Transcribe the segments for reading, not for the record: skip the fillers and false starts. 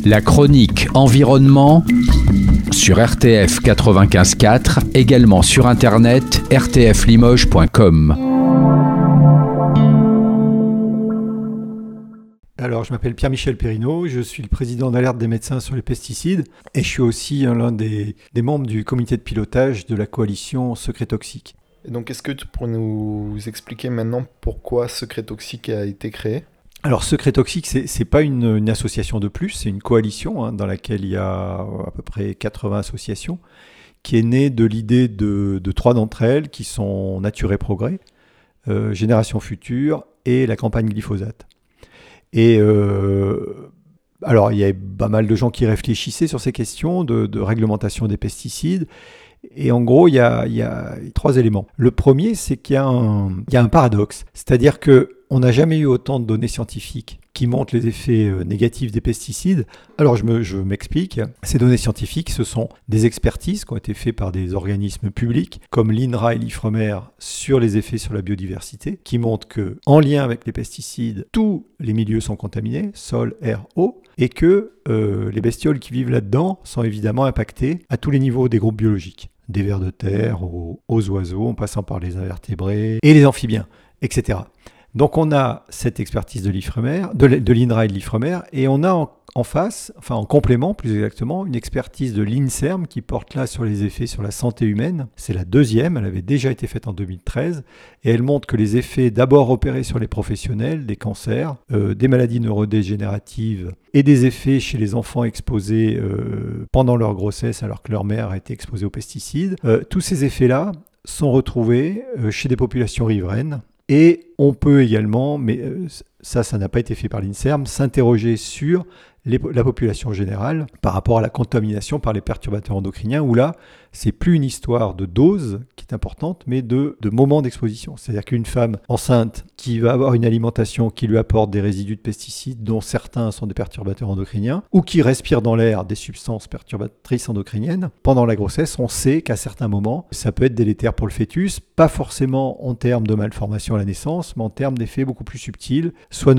La chronique environnement sur RTF 95.4, également sur internet rtflimoges.com. Alors, je m'appelle Pierre-Michel Perrineau, je suis le président d'Alerte des médecins sur les pesticides et je suis aussi l'un des membres du comité de pilotage de la coalition Secret Toxique. Et donc, est-ce que tu pourrais nous expliquer maintenant pourquoi Secret Toxique a été créé ? Alors, Secret Toxique, c'est pas une association de plus, c'est une coalition dans laquelle il y a à peu près 80 associations, qui est née de l'idée de trois d'entre elles, qui sont Nature et Progrès, Génération Future et la campagne glyphosate. Et alors, il y avait pas mal de gens qui réfléchissaient sur ces questions de réglementation des pesticides. Et en gros, il y a trois éléments. Le premier, c'est qu'il y a un paradoxe. C'est-à-dire qu'on n'a jamais eu autant de données scientifiques qui montrent les effets négatifs des pesticides. Alors, je m'explique. Ces données scientifiques, ce sont des expertises qui ont été faites par des organismes publics, comme l'INRA et l'IFREMER, sur les effets sur la biodiversité, qui montrent qu'en lien avec les pesticides, tous les milieux sont contaminés, sol, air, eau, et que les bestioles qui vivent là-dedans sont évidemment impactées à tous les niveaux des groupes biologiques, des vers de terre aux oiseaux, en passant par les invertébrés et les amphibiens, etc. Donc on a cette expertise de l'IFREMER, de l'INRA et de l'IFREMER, et on a en face, enfin en complément plus exactement, une expertise de l'INSERM qui porte là sur les effets sur la santé humaine. C'est la deuxième, elle avait déjà été faite en 2013, et elle montre que les effets d'abord repérés sur les professionnels, des cancers, des maladies neurodégénératives, et des effets chez les enfants exposés pendant leur grossesse alors que leur mère a été exposée aux pesticides, tous ces effets-là sont retrouvés chez des populations riveraines. Et on peut également, mais ça n'a pas été fait par l'INSERM, s'interroger sur la population générale par rapport à la contamination par les perturbateurs endocriniens, où là, c'est plus une histoire de dose qui est importante, mais de moment d'exposition. C'est-à-dire qu'une femme enceinte qui va avoir une alimentation qui lui apporte des résidus de pesticides, dont certains sont des perturbateurs endocriniens, ou qui respire dans l'air des substances perturbatrices endocriniennes, pendant la grossesse, on sait qu'à certains moments, ça peut être délétère pour le fœtus, pas forcément en termes de malformation à la naissance, mais en termes d'effets beaucoup plus subtils, soit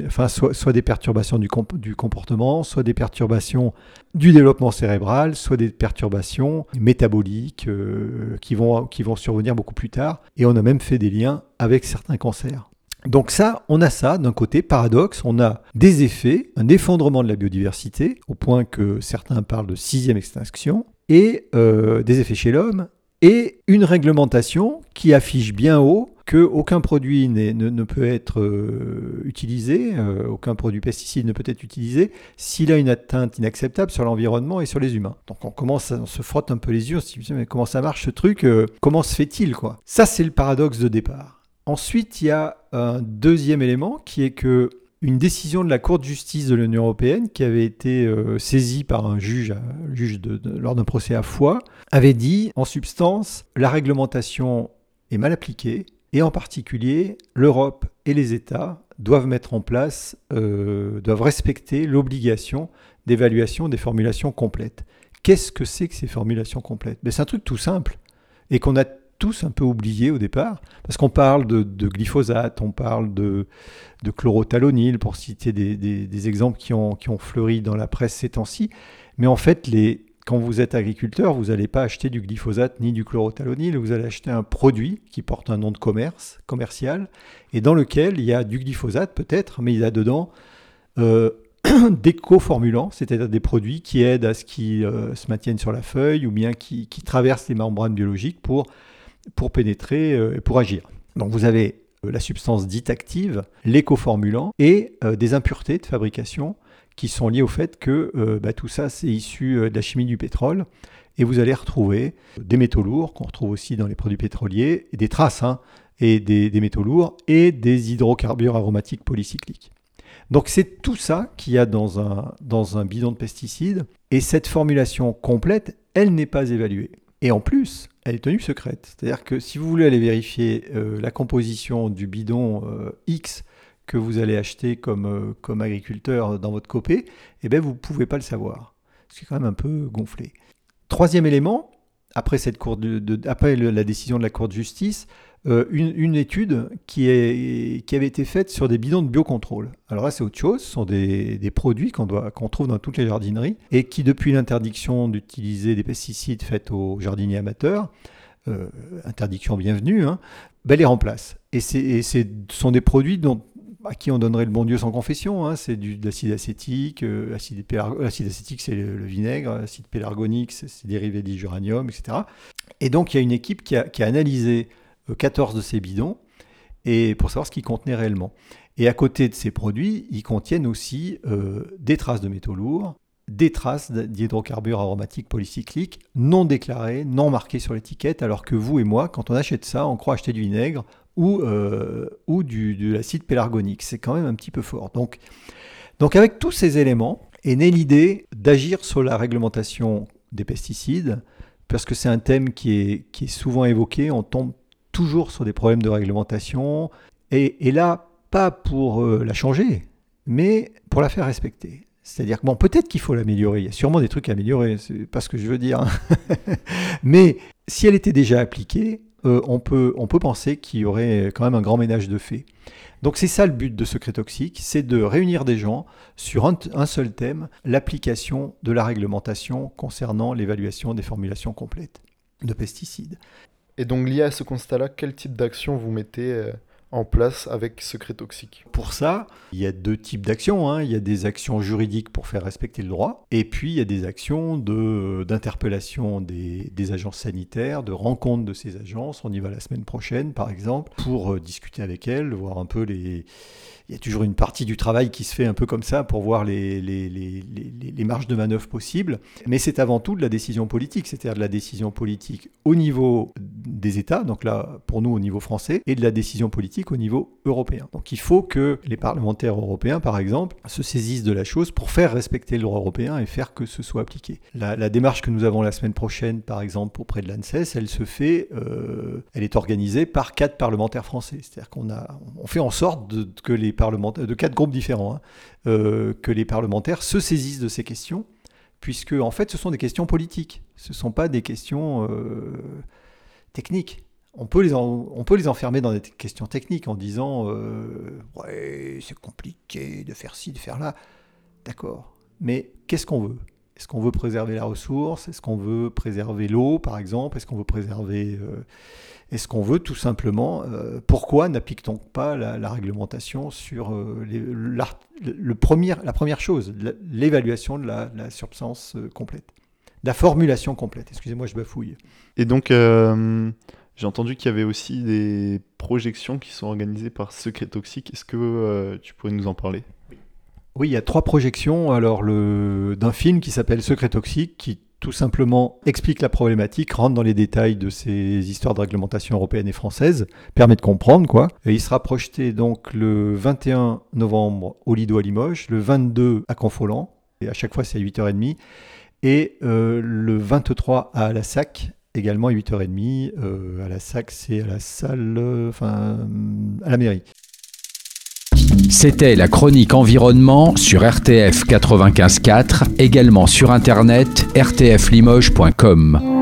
soit des perturbations du comportement, soit des perturbations du développement cérébral, soit des perturbations métaboliques qui vont survenir beaucoup plus tard. Et on a même fait des liens avec certains cancers. Donc on a ça d'un côté, paradoxe, on a des effets, un effondrement de la biodiversité, au point que certains parlent de 6e extinction, et des effets chez l'homme, et une réglementation qui affiche bien haut qu'aucun produit ne peut être utilisé, aucun produit pesticide ne peut être utilisé s'il a une atteinte inacceptable sur l'environnement et sur les humains. Donc on se frotte un peu les yeux, on se dit mais comment ça marche ce truc, comment se fait-il quoi ? Ça c'est le paradoxe de départ. Ensuite il y a un deuxième élément qui est que une décision de la Cour de justice de l'Union européenne qui avait été saisie par un juge lors d'un procès à Foix avait dit en substance la réglementation est mal appliquée et en particulier l'Europe et les États doivent mettre en place, doivent respecter l'obligation d'évaluation des formulations complètes. Qu'est-ce que c'est que ces formulations complètes ? C'est un truc tout simple et qu'on a tous un peu oublié au départ, parce qu'on parle de glyphosate, on parle de chlorothalonil, pour citer des exemples qui ont fleuri dans la presse ces temps-ci. Mais en fait, quand vous êtes agriculteur, vous n'allez pas acheter du glyphosate ni du chlorothalonil, vous allez acheter un produit qui porte un nom de commercial, et dans lequel il y a du glyphosate peut-être, mais il y a dedans des coformulants, c'est-à-dire des produits qui aident à ce qu'ils se maintiennent sur la feuille ou bien qui traversent les membranes biologiques pour pénétrer et pour agir. Donc vous avez la substance dite active, les coformulants et des impuretés de fabrication qui sont liées au fait que tout ça c'est issu de la chimie du pétrole et vous allez retrouver des métaux lourds qu'on retrouve aussi dans les produits pétroliers, et des traces et des métaux lourds et des hydrocarbures aromatiques polycycliques. Donc c'est tout ça qu'il y a dans un bidon de pesticides et cette formulation complète, elle n'est pas évaluée. Et en plus, elle est tenue secrète. C'est-à-dire que si vous voulez aller vérifier la composition du bidon X que vous allez acheter comme agriculteur dans votre copé, vous ne pouvez pas le savoir. C'est quand même un peu gonflé. Troisième élément, après la décision de la Cour de justice, une étude qui avait été faite sur des bidons de biocontrôle. Alors là, c'est autre chose. Ce sont des produits qu'on trouve dans toutes les jardineries et qui, depuis l'interdiction d'utiliser des pesticides faite aux jardiniers amateurs, interdiction bienvenue, les remplacent. Et ce sont des produits à qui on donnerait le bon Dieu sans confession. C'est de l'acide acétique. L'acide acétique, c'est le vinaigre. L'acide pélargonique, c'est dérivé d'uranium, etc. Et donc, il y a une équipe qui a analysé 14 de ces bidons et pour savoir ce qu'ils contenaient réellement. Et à côté de ces produits, ils contiennent aussi des traces de métaux lourds, des traces d'hydrocarbures aromatiques polycycliques non déclarées, non marquées sur l'étiquette, alors que vous et moi, quand on achète ça, on croit acheter du vinaigre ou de l'acide pélargonique. C'est quand même un petit peu fort. Donc avec tous ces éléments est née l'idée d'agir sur la réglementation des pesticides, parce que c'est un thème qui est souvent évoqué. On tombe toujours sur des problèmes de réglementation, et là, pas pour la changer, mais pour la faire respecter. C'est-à-dire que peut-être qu'il faut l'améliorer, il y a sûrement des trucs à améliorer, c'est pas ce que je veux dire. Mais si elle était déjà appliquée, on peut penser qu'il y aurait quand même un grand ménage de fait. Donc c'est ça le but de Secret Toxique, c'est de réunir des gens sur un seul thème, l'application de la réglementation concernant l'évaluation des formulations complètes de pesticides. Et donc, lié à ce constat-là, quel type d'action vous mettez en place avec Secret Toxique ? Pour ça, il y a 2 types d'actions. Il y a des actions juridiques pour faire respecter le droit, et puis il y a des actions d'interpellation des agences sanitaires, de rencontre de ces agences. On y va la semaine prochaine, par exemple, pour discuter avec elles, voir un peu Il y a toujours une partie du travail qui se fait un peu comme ça pour voir les marges de manœuvre possibles. Mais c'est avant tout de la décision politique, c'est-à-dire de la décision politique au niveau des États, donc là, pour nous, au niveau français, et de la décision politique au niveau européen. Donc il faut que les parlementaires européens, par exemple, se saisissent de la chose pour faire respecter le droit européen et faire que ce soit appliqué. La démarche que nous avons la semaine prochaine, par exemple, auprès de l'ANSES, elle est organisée par 4 parlementaires français. C'est-à-dire qu'on fait en sorte que les parlementaires, de 4 groupes différents, que les parlementaires se saisissent de ces questions, puisque en fait ce sont des questions politiques, ce ne sont pas des questions techniques. On peut les enfermer dans des questions techniques en disant ouais, c'est compliqué de faire ci, de faire là. D'accord, mais qu'est-ce qu'on veut ? Est-ce qu'on veut préserver la ressource ? Est-ce qu'on veut préserver l'eau, par exemple ? Est-ce qu'on veut préserver... Est-ce qu'on veut tout simplement... pourquoi n'applique-t-on pas la réglementation sur la première chose, l'évaluation de la substance complète, la formulation complète. Excusez-moi, je bafouille. Et donc, j'ai entendu qu'il y avait aussi des projections qui sont organisées par Secret Toxique. Est-ce que tu pourrais nous en parler ? Oui, il y a 3 projections d'un film qui s'appelle Secret Toxique, qui tout simplement explique la problématique, rentre dans les détails de ces histoires de réglementation européenne et française, permet de comprendre, quoi. Et il sera projeté donc le 21 novembre au Lido à Limoges, le 22 à Confolens, et à chaque fois c'est à 8h30, et le 23 à La Sac, également à 8h30. À La Sac, c'est à la salle, à la mairie. C'était la chronique environnement sur RTF 95.4, également sur internet rtflimoges.com.